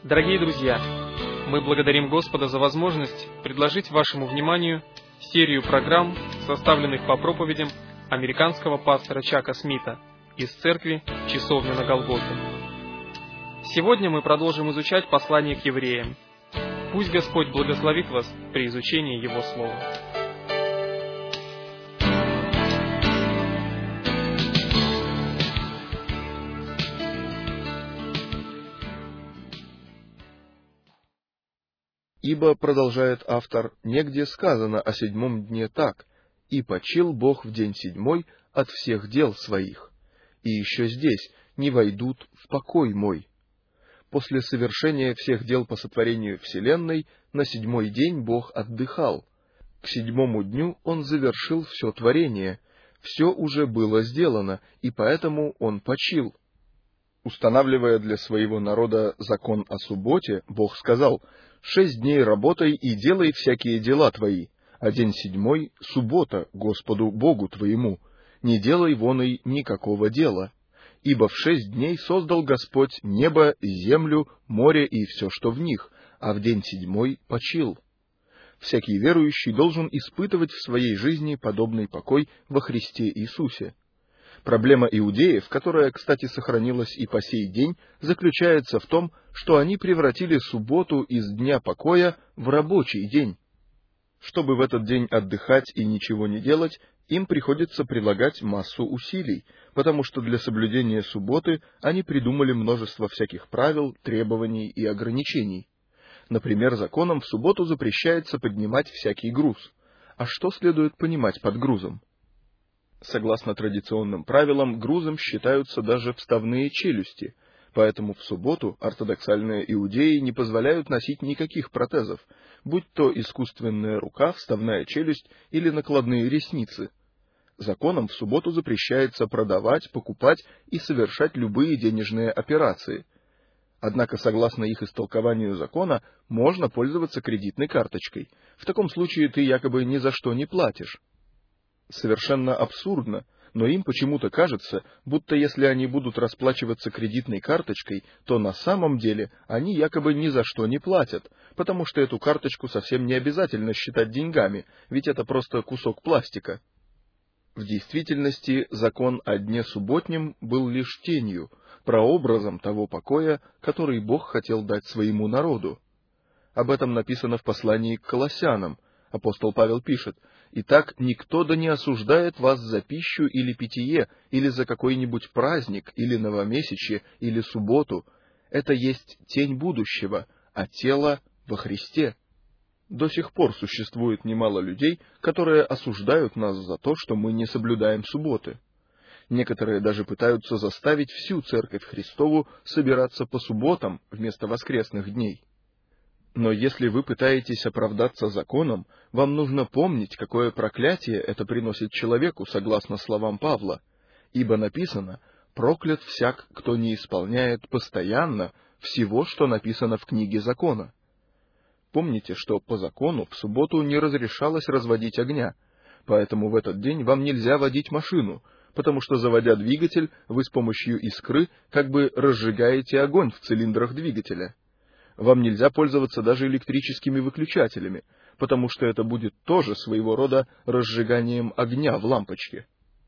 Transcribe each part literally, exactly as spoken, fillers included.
Дорогие друзья, мы благодарим Господа за возможность предложить вашему вниманию серию программ, составленных по проповедям американского пастора Чака Смита из церкви «Часовня на Голгофе». Сегодня мы продолжим изучать послание к евреям. Пусть Господь благословит вас при изучении Его Слова. Ибо, продолжает автор, негде сказано о седьмом дне так: «И почил Бог в день седьмой от всех дел своих». И еще здесь: «не войдут в покой мой». После совершения всех дел по сотворению вселенной, на седьмой день Бог отдыхал. К седьмому дню Он завершил все творение, все уже было сделано, и поэтому Он почил. Устанавливая для своего народа закон о субботе, Бог сказал: «Шесть дней работай и делай всякие дела твои, а день седьмой — суббота Господу Богу твоему, не делай вон и никакого дела. Ибо в шесть дней создал Господь небо, землю, море и все, что в них, а в день седьмой почил». Всякий верующий должен испытывать в своей жизни подобный покой во Христе Иисусе. Проблема иудеев, которая, кстати, сохранилась и по сей день, заключается в том, что они превратили субботу из дня покоя в рабочий день. Чтобы в этот день отдыхать и ничего не делать, им приходится прилагать массу усилий, потому что для соблюдения субботы они придумали множество всяких правил, требований и ограничений. Например, законом в субботу запрещается поднимать всякий груз. А что следует понимать под грузом? Согласно традиционным правилам, грузом считаются даже вставные челюсти, поэтому в субботу ортодоксальные иудеи не позволяют носить никаких протезов, будь то искусственная рука, вставная челюсть или накладные ресницы. Законом в субботу запрещается продавать, покупать и совершать любые денежные операции. Однако, согласно их истолкованию закона, можно пользоваться кредитной карточкой. В таком случае ты якобы ни за что не платишь. Совершенно абсурдно, но им почему-то кажется, будто если они будут расплачиваться кредитной карточкой, то на самом деле они якобы ни за что не платят, потому что эту карточку совсем не обязательно считать деньгами, ведь это просто кусок пластика. В действительности закон о дне субботнем был лишь тенью, прообразом того покоя, который Бог хотел дать своему народу. Об этом написано в послании к Колоссянам. Апостол Павел пишет: «Итак, никто да не осуждает вас за пищу или питье, или за какой-нибудь праздник, или новомесячье, или субботу. Это есть тень будущего, а тело во Христе». До сих пор существует немало людей, которые осуждают нас за то, что мы не соблюдаем субботы. Некоторые даже пытаются заставить всю Церковь Христову собираться по субботам вместо воскресных дней. Но если вы пытаетесь оправдаться законом, вам нужно помнить, какое проклятие это приносит человеку, согласно словам Павла. Ибо написано: «Проклят всяк, кто не исполняет постоянно всего, что написано в книге закона». Помните, что по закону в субботу не разрешалось разводить огня, поэтому в этот день вам нельзя водить машину, потому что, заводя двигатель, вы с помощью искры как бы разжигаете огонь в цилиндрах двигателя. Вам нельзя пользоваться даже электрическими выключателями, потому что это будет тоже своего рода разжиганием огня в лампочке.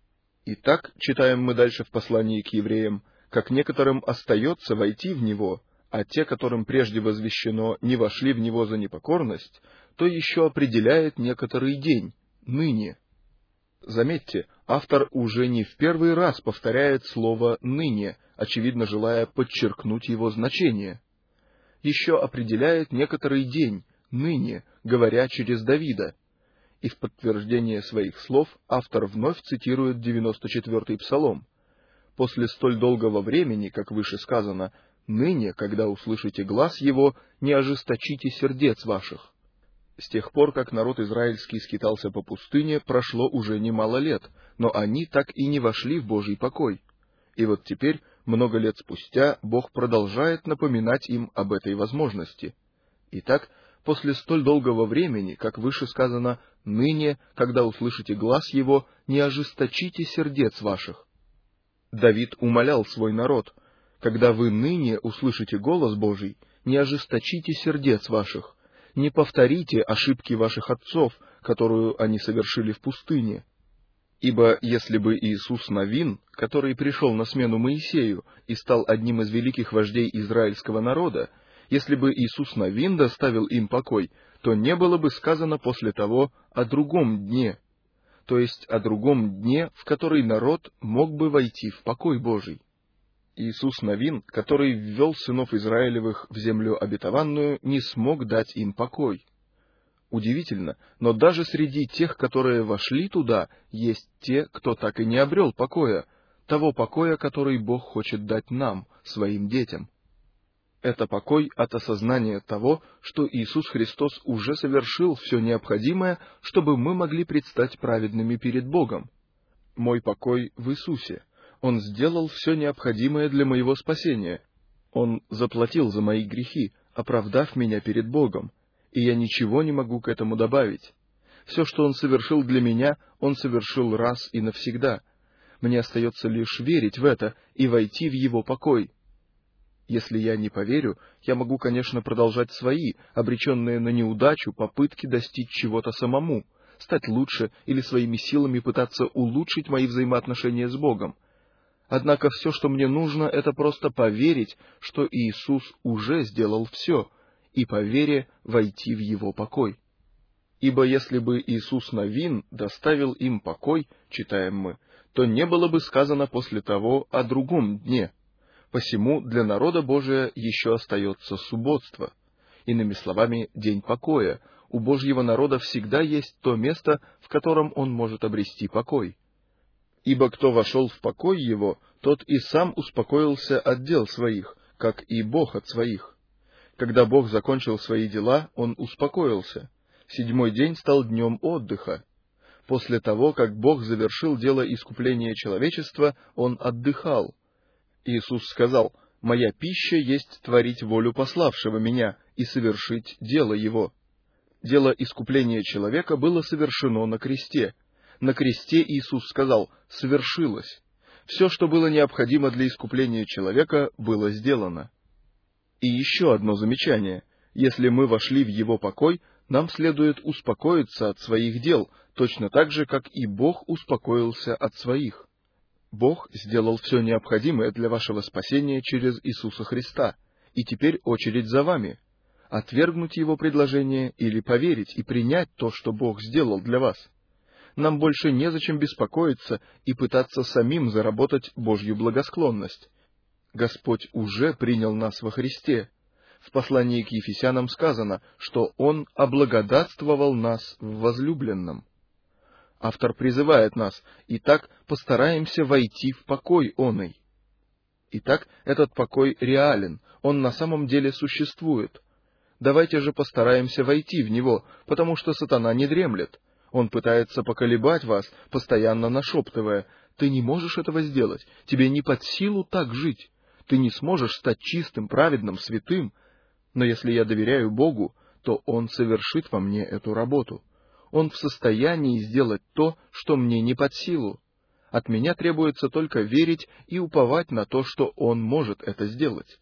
Итак, читаем мы дальше в послании к евреям: «Как некоторым остается войти в него, а те, которым прежде возвещено, не вошли в него за непокорность, то еще определяет некоторый день, ныне». Заметьте, автор уже не в первый раз повторяет слово «ныне», очевидно желая подчеркнуть его значение. Еще определяет некоторый день, ныне, говоря через Давида. И в подтверждение своих слов автор вновь цитирует девяносто четвёртый псалом. «После столь долгого времени, как выше сказано, ныне, когда услышите глас его, не ожесточите сердец ваших». С тех пор, как народ израильский скитался по пустыне, прошло уже немало лет, но они так и не вошли в Божий покой. И вот теперь, много лет спустя, Бог продолжает напоминать им об этой возможности. Итак, после столь долгого времени, как выше сказано, ныне, когда услышите глас его, не ожесточите сердец ваших. Давид умолял свой народ: когда вы ныне услышите голос Божий, не ожесточите сердец ваших, не повторите ошибки ваших отцов, которую они совершили в пустыне. Ибо если бы Иисус Навин, который пришел на смену Моисею и стал одним из великих вождей израильского народа, если бы Иисус Навин доставил им покой, то не было бы сказано после того о другом дне, то есть о другом дне, в который народ мог бы войти в покой Божий. Иисус Навин, который ввел сынов Израилевых в землю обетованную, не смог дать им покой. Удивительно, но даже среди тех, которые вошли туда, есть те, кто так и не обрел покоя, того покоя, который Бог хочет дать нам, своим детям. Это покой от осознания того, что Иисус Христос уже совершил все необходимое, чтобы мы могли предстать праведными перед Богом. Мой покой в Иисусе. Он сделал все необходимое для моего спасения. Он заплатил за мои грехи, оправдав меня перед Богом, и я ничего не могу к этому добавить. Все, что Он совершил для меня, Он совершил раз и навсегда. Мне остается лишь верить в это и войти в Его покой. Если я не поверю, я могу, конечно, продолжать свои, обреченные на неудачу, попытки достичь чего-то самому, стать лучше или своими силами пытаться улучшить мои взаимоотношения с Богом. Однако все, что мне нужно, это просто поверить, что Иисус уже сделал все, и по вере войти в Его покой. Ибо если бы Иисус Навин доставил им покой, читаем мы, то не было бы сказано после того о другом дне. Посему для народа Божия еще остается субботство. Иными словами, день покоя. У Божьего народа всегда есть то место, в котором он может обрести покой. Ибо кто вошел в покой его, тот и сам успокоился от дел своих, как и Бог от своих. Когда Бог закончил свои дела, Он успокоился. Седьмой день стал днем отдыха. После того, как Бог завершил дело искупления человечества, Он отдыхал. Иисус сказал: «Моя пища есть творить волю пославшего Меня и совершить дело Его». Дело искупления человека было совершено на кресте. На кресте Иисус сказал: «Совершилось». Все, что было необходимо для искупления человека, было сделано. И еще одно замечание. Если мы вошли в Его покой, нам следует успокоиться от своих дел, точно так же, как и Бог успокоился от своих. Бог сделал все необходимое для вашего спасения через Иисуса Христа, и теперь очередь за вами. Отвергнуть Его предложение или поверить и принять то, что Бог сделал для вас. Нам больше незачем беспокоиться и пытаться самим заработать Божью благосклонность. Господь уже принял нас во Христе. В послании к Ефесянам сказано, что Он облагодатствовал нас в возлюбленном. Автор призывает нас: «Итак, постараемся войти в покой оный». Итак, этот покой реален, он на самом деле существует. Давайте же постараемся войти в него, потому что сатана не дремлет. Он пытается поколебать вас, постоянно нашептывая: «Ты не можешь этого сделать, тебе не под силу так жить, ты не сможешь стать чистым, праведным, святым». Но если я доверяю Богу, то Он совершит во мне эту работу. Он в состоянии сделать то, что мне не под силу. От меня требуется только верить и уповать на то, что Он может это сделать.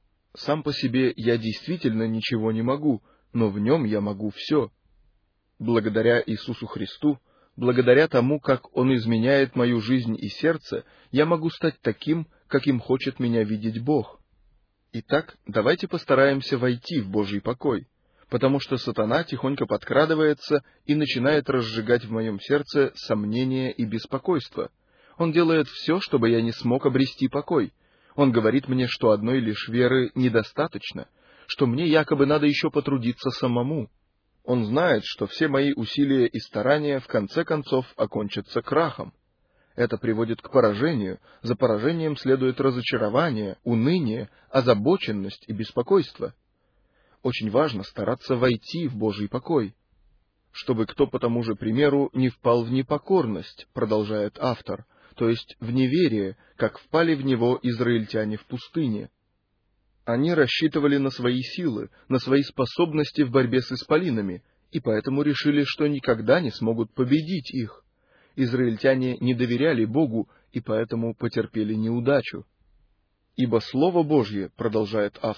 Сам по себе я действительно ничего не могу, но в Нем я могу все. Благодаря Иисусу Христу, благодаря тому, как Он изменяет мою жизнь и сердце, я могу стать таким, каким хочет меня видеть Бог. Итак, давайте постараемся войти в Божий покой, потому что сатана тихонько подкрадывается и начинает разжигать в моем сердце сомнения и беспокойство. Он делает все, чтобы я не смог обрести покой. Он говорит мне, что одной лишь веры недостаточно, что мне якобы надо еще потрудиться самому. Он знает, что все мои усилия и старания в конце концов окончатся крахом. Это приводит к поражению, за поражением следует разочарование, уныние, озабоченность и беспокойство. Очень важно стараться войти в Божий покой, чтобы кто по тому же примеру не впал в непокорность, продолжает автор, то есть в неверие, как впали в него израильтяне в пустыне. Они рассчитывали на свои силы, на свои способности в борьбе с исполинами, и поэтому решили, что никогда не смогут победить их. Израильтяне не доверяли Богу, и поэтому потерпели неудачу. «Ибо Слово Божье, — продолжает автор, —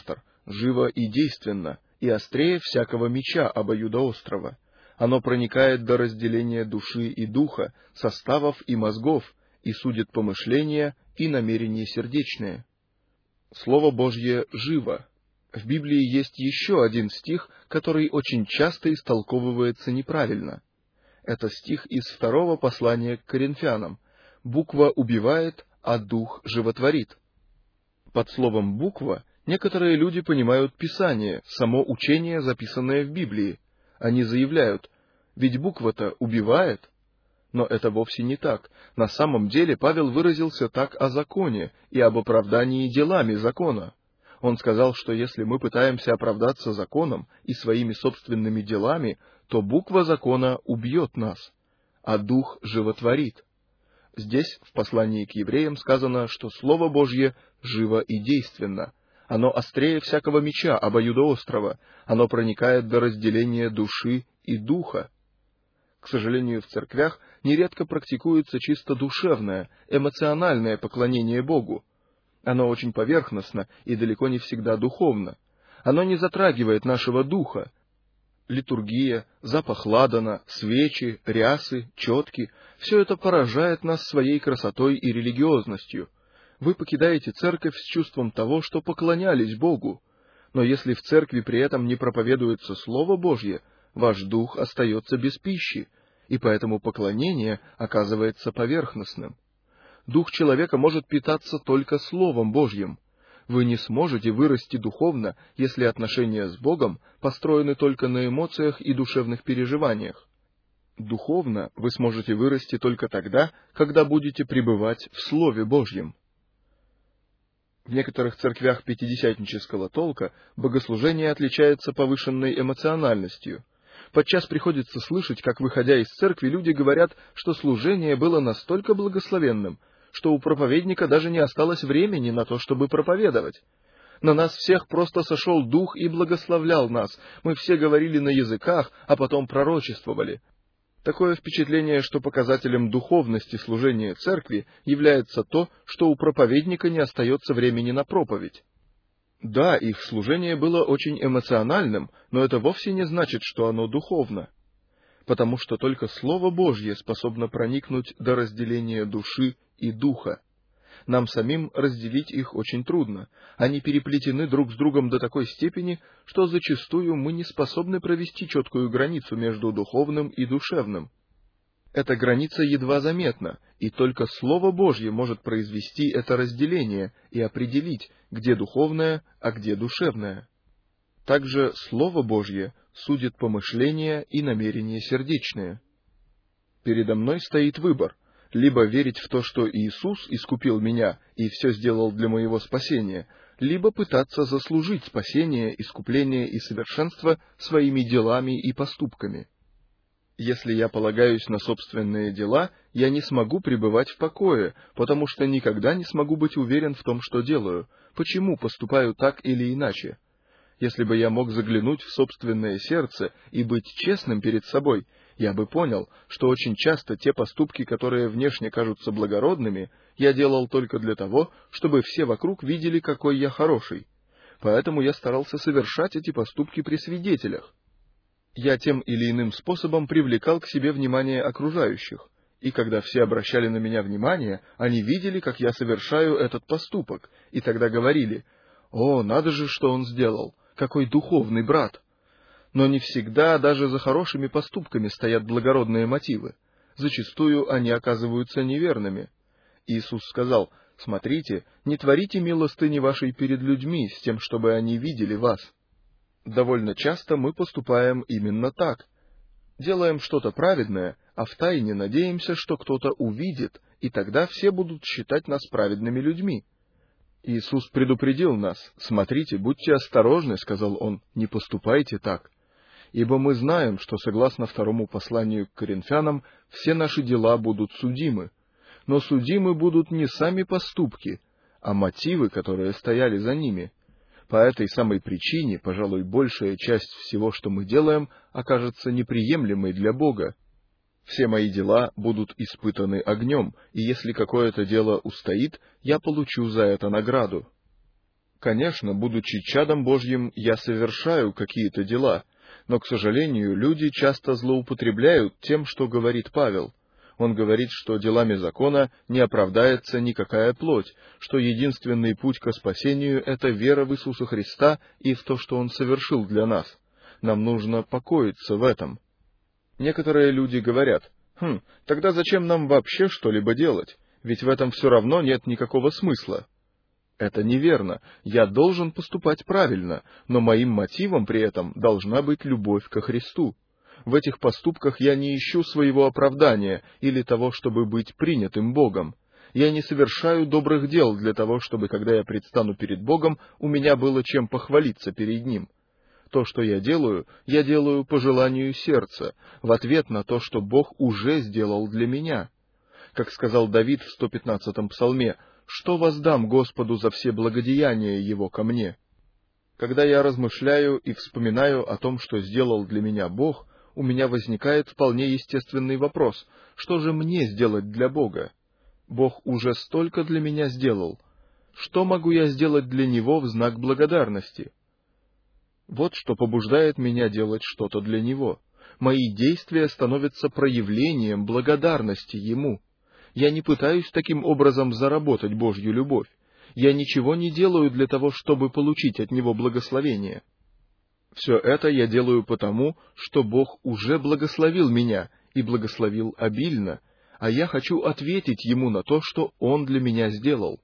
живо и действенно, и острее всякого меча обоюдоострого. Оно проникает до разделения души и духа, составов и мозгов, и судит помышления и намерения сердечные. Слово Божье живо. В Библии есть еще один стих, который очень часто истолковывается неправильно. Это стих из второго послания к Коринфянам. Буква убивает, а дух животворит. Под словом «буква» некоторые люди понимают Писание, само учение, записанное в Библии. Они заявляют: «Ведь буква-то убивает». Но это вовсе не так. На самом деле Павел выразился так о законе и об оправдании делами закона. Он сказал, что если мы пытаемся оправдаться законом и своими собственными делами, то буква закона убьет нас, а дух животворит. Здесь, в послании к евреям, сказано, что Слово Божье живо и действенно. Оно острее всякого меча обоюдоострого, оно проникает до разделения души и духа. К сожалению, в церквях нередко практикуется чисто душевное, эмоциональное поклонение Богу. Оно очень поверхностно и далеко не всегда духовно. Оно не затрагивает нашего духа. Литургия, запах ладана, свечи, рясы, четки — все это поражает нас своей красотой и религиозностью. Вы покидаете церковь с чувством того, что поклонялись Богу. Но если в церкви при этом не проповедуется Слово Божье, ваш дух остается без пищи, и поэтому поклонение оказывается поверхностным. Дух человека может питаться только Словом Божьим. Вы не сможете вырасти духовно, если отношения с Богом построены только на эмоциях и душевных переживаниях. Духовно вы сможете вырасти только тогда, когда будете пребывать в Слове Божьем. В некоторых церквях пятидесятнического толка богослужение отличается повышенной эмоциональностью. Подчас приходится слышать, как, выходя из церкви, люди говорят, что служение было настолько благословенным, что у проповедника даже не осталось времени на то, чтобы проповедовать. На нас всех просто сошел Дух и благословлял нас. Мы все говорили на языках, а потом пророчествовали. Такое впечатление, что показателем духовности служения церкви является то, что у проповедника не остается времени на проповедь. Да, их служение было очень эмоциональным, но это вовсе не значит, что оно духовно. Потому что только Слово Божье способно проникнуть до разделения души и духа. Нам самим разделить их очень трудно. Они переплетены друг с другом до такой степени, что зачастую мы не способны провести четкую границу между духовным и душевным. Эта граница едва заметна, и только Слово Божье может произвести это разделение и определить, где духовное, а где душевное. Также Слово Божье судит помышления и намерения сердечные. Передо мной стоит выбор: либо верить в то, что Иисус искупил меня и все сделал для моего спасения, либо пытаться заслужить спасение, искупление и совершенство своими делами и поступками. Если я полагаюсь на собственные дела, я не смогу пребывать в покое, потому что никогда не смогу быть уверен в том, что делаю, почему поступаю так или иначе. Если бы я мог заглянуть в собственное сердце и быть честным перед собой, я бы понял, что очень часто те поступки, которые внешне кажутся благородными, я делал только для того, чтобы все вокруг видели, какой я хороший. Поэтому я старался совершать эти поступки при свидетелях. Я тем или иным способом привлекал к себе внимание окружающих, и когда все обращали на меня внимание, они видели, как я совершаю этот поступок, и тогда говорили: «О, надо же, что он сделал! Какой духовный брат!» Но не всегда даже за хорошими поступками стоят благородные мотивы. Зачастую они оказываются неверными. Иисус сказал: «Смотрите, не творите милостыни вашей перед людьми с тем, чтобы они видели вас». Довольно часто мы поступаем именно так. Делаем что-то праведное, а втайне надеемся, что кто-то увидит, и тогда все будут считать нас праведными людьми. Иисус предупредил нас: «Смотрите, будьте осторожны, — сказал Он, — не поступайте так. Ибо мы знаем, что, согласно второму посланию к Коринфянам, все наши дела будут судимы. Но судимы будут не сами поступки, а мотивы, которые стояли за ними. По этой самой причине, пожалуй, большая часть всего, что мы делаем, окажется неприемлемой для Бога. Все мои дела будут испытаны огнем, и если какое-то дело устоит, я получу за это награду». Конечно, будучи чадом Божьим, я совершаю какие-то дела, но, к сожалению, люди часто злоупотребляют тем, что говорит Павел. Он говорит, что делами закона не оправдается никакая плоть, что единственный путь ко спасению — это вера в Иисуса Христа и в то, что Он совершил для нас. Нам нужно покоиться в этом. Некоторые люди говорят: «Хм, тогда зачем нам вообще что-либо делать? Ведь в этом все равно нет никакого смысла». Это неверно. Я должен поступать правильно, но моим мотивом при этом должна быть любовь ко Христу. В этих поступках я не ищу своего оправдания или того, чтобы быть принятым Богом. Я не совершаю добрых дел для того, чтобы, когда я предстану перед Богом, у меня было чем похвалиться перед Ним. То, что я делаю, я делаю по желанию сердца, в ответ на то, что Бог уже сделал для меня. Как сказал Давид в сто пятнадцатом псалме: «Что воздам Господу за все благодеяния Его ко мне?» Когда я размышляю и вспоминаю о том, что сделал для меня Бог, у меня возникает вполне естественный вопрос: что же мне сделать для Бога? Бог уже столько для меня сделал. Что могу я сделать для Него в знак благодарности? Вот что побуждает меня делать что-то для Него. Мои действия становятся проявлением благодарности Ему. Я не пытаюсь таким образом заработать Божью любовь. Я ничего не делаю для того, чтобы получить от Него благословение. Все это я делаю потому, что Бог уже благословил меня, и благословил обильно, а я хочу ответить Ему на то, что Он для меня сделал.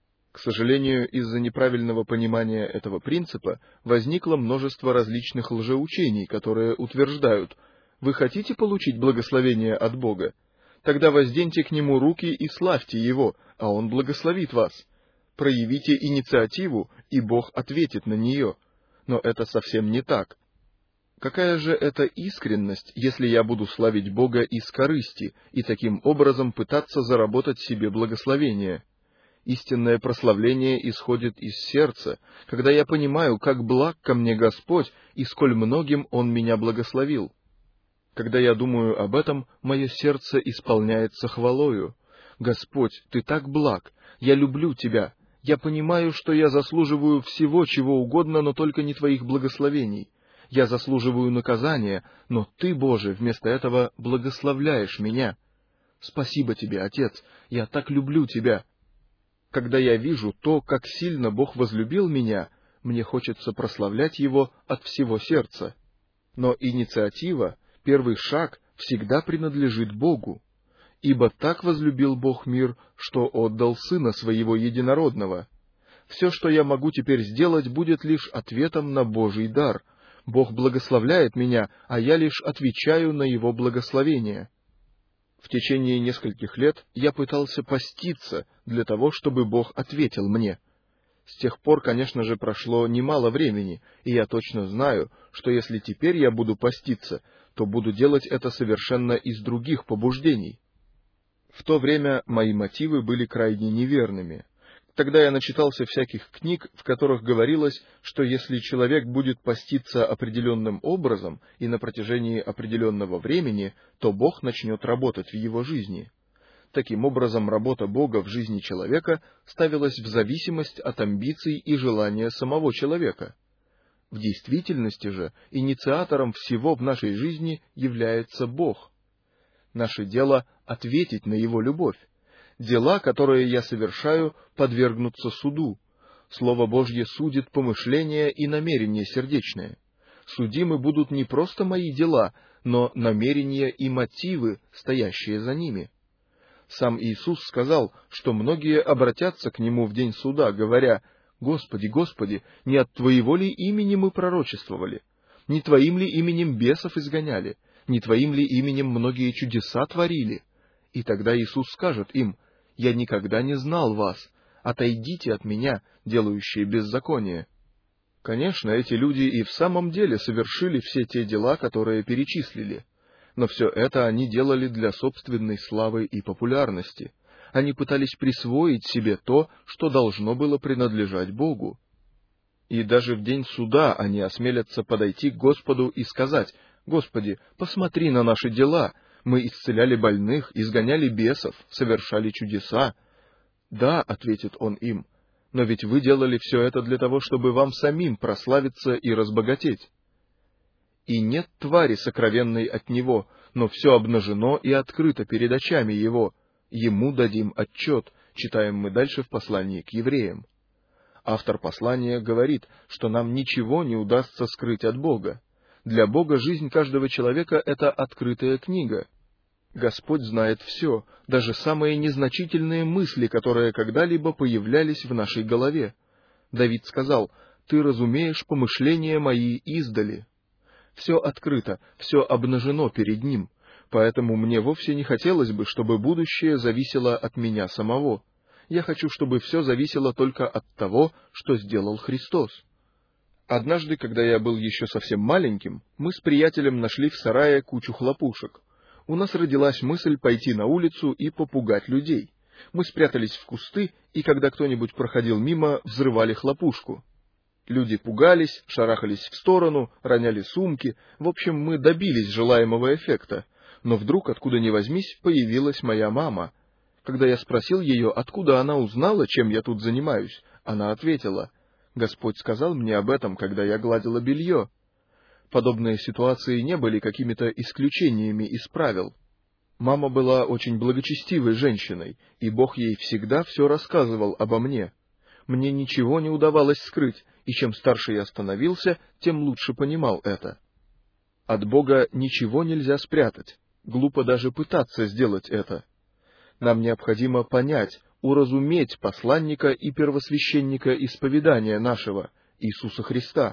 К сожалению, из-за неправильного понимания этого принципа возникло множество различных лжеучений, которые утверждают: «Вы хотите получить благословение от Бога? Тогда возденьте к Нему руки и славьте Его, а Он благословит вас. Проявите инициативу, и Бог ответит на нее». Но это совсем не так. Какая же это искренность, если я буду славить Бога из корысти и таким образом пытаться заработать себе благословение? Истинное прославление исходит из сердца, когда я понимаю, как благ ко мне Господь и сколь многим Он меня благословил. Когда я думаю об этом, мое сердце исполняется хвалою. «Господь, Ты так благ, я люблю Тебя, я понимаю, что я заслуживаю всего, чего угодно, но только не Твоих благословений. Я заслуживаю наказания, но Ты, Боже, вместо этого благословляешь меня. Спасибо Тебе, Отец, я так люблю Тебя». Когда я вижу то, как сильно Бог возлюбил меня, мне хочется прославлять Его от всего сердца. Но инициатива, первый шаг, всегда принадлежит Богу. «Ибо так возлюбил Бог мир, что отдал Сына Своего Единородного». Все, что я могу теперь сделать, будет лишь ответом на Божий дар. Бог благословляет меня, а я лишь отвечаю на Его благословение. В течение нескольких лет я пытался поститься для того, чтобы Бог ответил мне. С тех пор, конечно же, прошло немало времени, и я точно знаю, что если теперь я буду поститься, то буду делать это совершенно из других побуждений. В то время мои мотивы были крайне неверными. Тогда я начитался всяких книг, в которых говорилось, что если человек будет поститься определенным образом и на протяжении определенного времени, то Бог начнет работать в его жизни. Таким образом, работа Бога в жизни человека ставилась в зависимость от амбиций и желания самого человека. В действительности же инициатором всего в нашей жизни является Бог. Наше дело — ответить на Его любовь. Дела, которые я совершаю, подвергнутся суду. Слово Божье судит помышления и намерения сердечные. Судимы будут не просто мои дела, но намерения и мотивы, стоящие за ними. Сам Иисус сказал, что многие обратятся к Нему в день суда, говоря: «Господи, Господи, не от Твоего ли имени мы пророчествовали? Не Твоим ли именем бесов изгоняли? Не Твоим ли именем многие чудеса творили?» И тогда Иисус скажет им: «Я никогда не знал вас, отойдите от меня, делающие беззаконие». Конечно, эти люди и в самом деле совершили все те дела, которые перечислили. Но все это они делали для собственной славы и популярности. Они пытались присвоить себе то, что должно было принадлежать Богу. И даже в день суда они осмелятся подойти к Господу и сказать: «Господи, посмотри на наши дела. Мы исцеляли больных, изгоняли бесов, совершали чудеса». «Да», — ответит Он им, — но ведь вы делали все это для того, чтобы вам самим прославиться и разбогатеть. И нет твари сокровенной от Него, но все обнажено и открыто перед очами Его. Ему дадим отчет, читаем мы дальше в послании к евреям. Автор послания говорит, что нам ничего не удастся скрыть от Бога. Для Бога жизнь каждого человека — это открытая книга. Господь знает все, даже самые незначительные мысли, которые когда-либо появлялись в нашей голове. Давид сказал: «Ты разумеешь помышления мои издали». Все открыто, все обнажено перед Ним, поэтому мне вовсе не хотелось бы, чтобы будущее зависело от меня самого. Я хочу, чтобы все зависело только от того, что сделал Христос. Однажды, когда я был еще совсем маленьким, мы с приятелем нашли в сарае кучу хлопушек. У нас родилась мысль пойти на улицу и попугать людей. Мы спрятались в кусты, и когда кто-нибудь проходил мимо, взрывали хлопушку. Люди пугались, шарахались в сторону, роняли сумки. В общем, мы добились желаемого эффекта. Но вдруг, откуда ни возьмись, появилась моя мама. Когда я спросил ее, откуда она узнала, чем я тут занимаюсь, она ответила: «Господь сказал мне об этом, когда я гладила белье». Подобные ситуации не были какими-то исключениями из правил. Мама была очень благочестивой женщиной, и Бог ей всегда все рассказывал обо мне. Мне ничего не удавалось скрыть, и чем старше я становился, тем лучше понимал это. От Бога ничего нельзя спрятать, глупо даже пытаться сделать это. Нам необходимо понять, уразуметь посланника и первосвященника исповедания нашего, Иисуса Христа.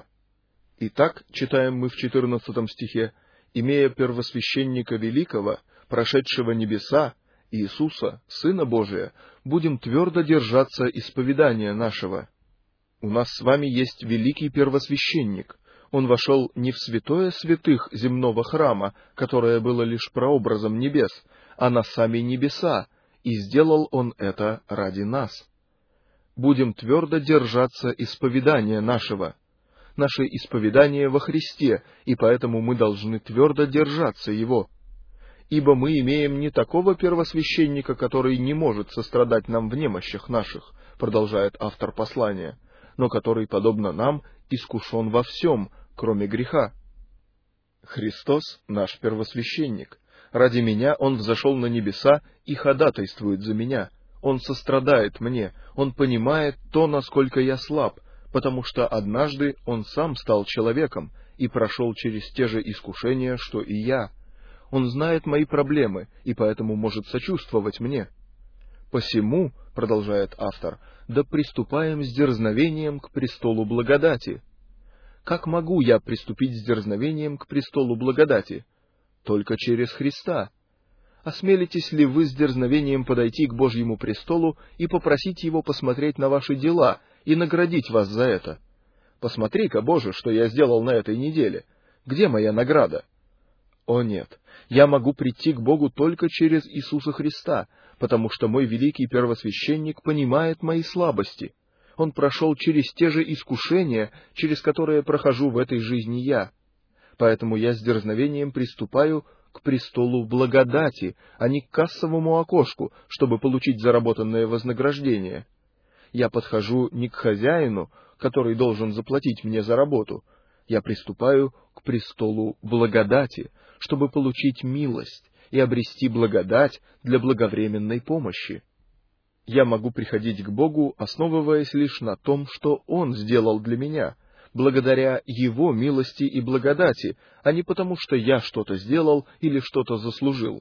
Итак, читаем мы в четырнадцатом стихе: «Имея первосвященника великого, прошедшего небеса, Иисуса, Сына Божия, будем твердо держаться исповедания нашего». У нас с вами есть великий первосвященник. Он вошел не в святое святых земного храма, которое было лишь прообразом небес, а на сами небеса, и сделал Он это ради нас. Будем твердо держаться исповедания нашего. Наше исповедание во Христе, и поэтому мы должны твердо держаться Его. Ибо мы имеем не такого первосвященника, который не может сострадать нам в немощах наших, продолжает автор послания, но который, подобно нам, искушен во всем, кроме греха. Христос — наш первосвященник. Ради меня Он взошел на небеса и ходатайствует за меня. Он сострадает мне, Он понимает то, насколько я слаб, потому что однажды Он сам стал человеком и прошел через те же искушения, что и я. Он знает мои проблемы и поэтому может сочувствовать мне. «Посему, — продолжает автор, — да приступаем с дерзновением к престолу благодати». Как могу я приступить с дерзновением к престолу благодати? Только через Христа. Осмелитесь ли вы с дерзновением подойти к Божьему престолу и попросить Его посмотреть на ваши дела и наградить вас за это? Посмотри-ка, Боже, что я сделал на этой неделе. Где моя награда? О нет, я могу прийти к Богу только через Иисуса Христа, потому что мой великий первосвященник понимает мои слабости. Он прошел через те же искушения, через которые прохожу в этой жизни я. Поэтому я с дерзновением приступаю к престолу благодати, а не к кассовому окошку, чтобы получить заработанное вознаграждение. Я подхожу не к хозяину, который должен заплатить мне за работу. Я приступаю к престолу благодати, чтобы получить милость и обрести благодать для благовременной помощи. Я могу приходить к Богу, основываясь лишь на том, что Он сделал для меня, благодаря Его милости и благодати, а не потому, что я что-то сделал или что-то заслужил.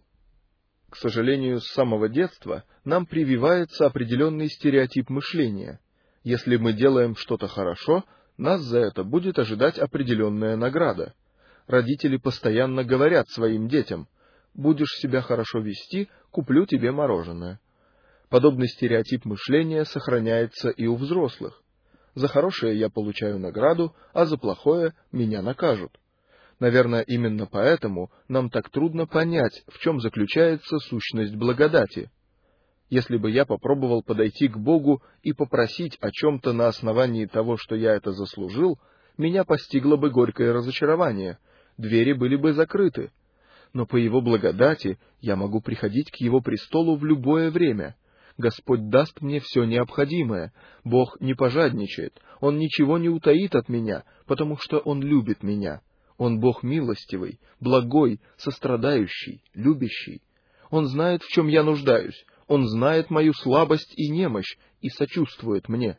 К сожалению, с самого детства нам прививается определенный стереотип мышления. Если мы делаем что-то хорошо, нас за это будет ожидать определенная награда. Родители постоянно говорят своим детям: «Будешь себя хорошо вести, куплю тебе мороженое». Подобный стереотип мышления сохраняется и у взрослых. За хорошее я получаю награду, а за плохое меня накажут. Наверное, именно поэтому нам так трудно понять, в чем заключается сущность благодати. Если бы я попробовал подойти к Богу и попросить о чем-то на основании того, что я это заслужил, меня постигло бы горькое разочарование, двери были бы закрыты. Но по Его благодати я могу приходить к Его престолу в любое время. Господь даст мне все необходимое. Бог не пожадничает, Он ничего не утаит от меня, потому что Он любит меня. Он Бог милостивый, благой, сострадающий, любящий. Он знает, в чем я нуждаюсь, Он знает мою слабость и немощь и сочувствует мне.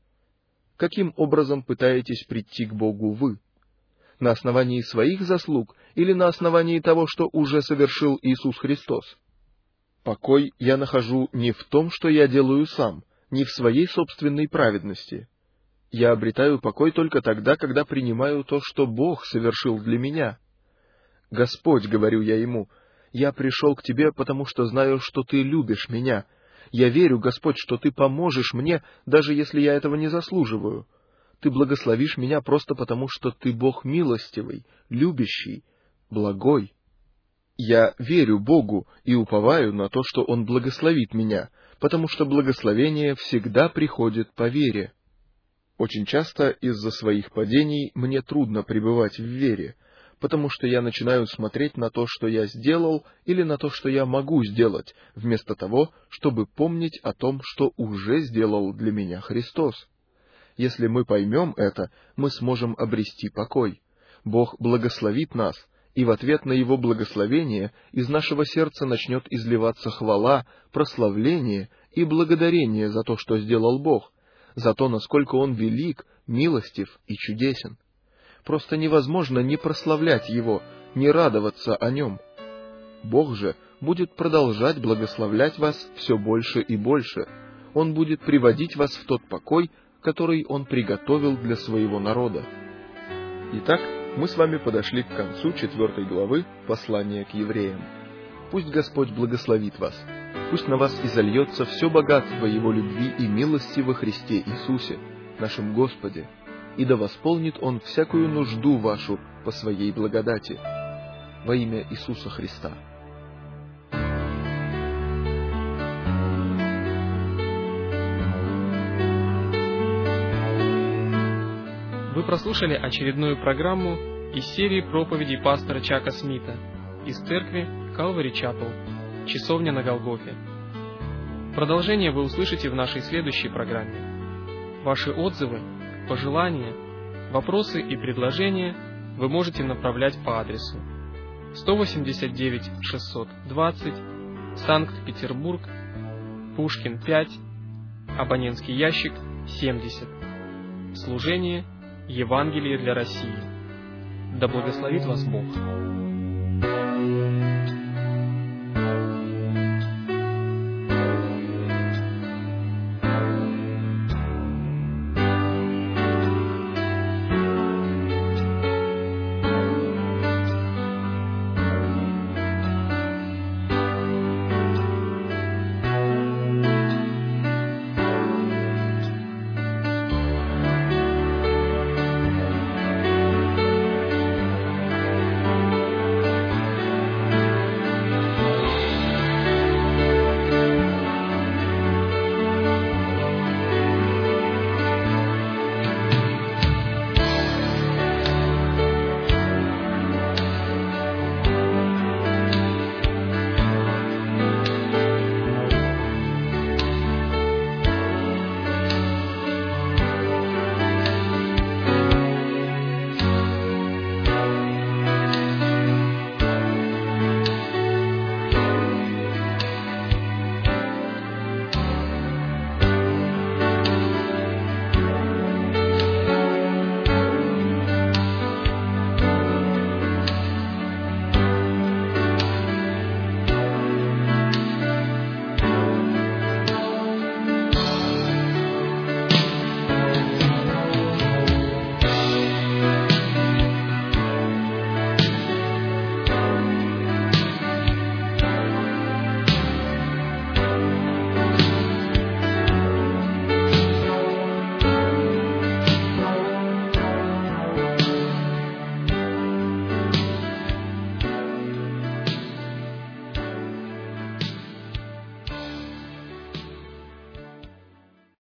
Каким образом пытаетесь прийти к Богу вы? На основании своих заслуг или на основании того, что уже совершил Иисус Христос? Покой я нахожу не в том, что я делаю сам, не в своей собственной праведности. Я обретаю покой только тогда, когда принимаю то, что Бог совершил для меня. «Господь, — говорю я Ему, — я пришел к Тебе, потому что знаю, что Ты любишь меня. Я верю, Господь, что Ты поможешь мне, даже если я этого не заслуживаю. Ты благословишь меня просто потому, что Ты Бог милостивый, любящий, благой. Я верю Богу и уповаю на то, что Он благословит меня, потому что благословение всегда приходит по вере. Очень часто из-за своих падений мне трудно пребывать в вере, потому что я начинаю смотреть на то, что я сделал, или на то, что я могу сделать, вместо того, чтобы помнить о том, что уже сделал для меня Христос. Если мы поймем это, мы сможем обрести покой. Бог благословит нас, и в ответ на Его благословение из нашего сердца начнет изливаться хвала, прославление и благодарение за то, что сделал Бог, за то, насколько Он велик, милостив и чудесен. Просто невозможно не прославлять Его, не радоваться о Нем. Бог же будет продолжать благословлять вас все больше и больше. Он будет приводить вас в тот покой, который Он приготовил для своего народа. Итак, мы с вами подошли к концу четвертой главы послания к евреям. Пусть Господь благословит вас. Пусть на вас изольется все богатство Его любви и милости во Христе Иисусе, нашем Господе, и да восполнит Он всякую нужду вашу по Своей благодати. Во имя Иисуса Христа. Вы прослушали очередную программу из серии проповедей пастора Чака Смита из церкви Calvary Chapel, Часовня на Голгофе. Продолжение вы услышите в нашей следующей программе. Ваши отзывы, пожелания, вопросы и предложения вы можете направлять по адресу сто восемьдесят девять шестьсот двадцать, Санкт-Петербург, Пушкин пять, абонентский ящик семьдесят. Служение Евангелие для России. Да благословит вас Бог!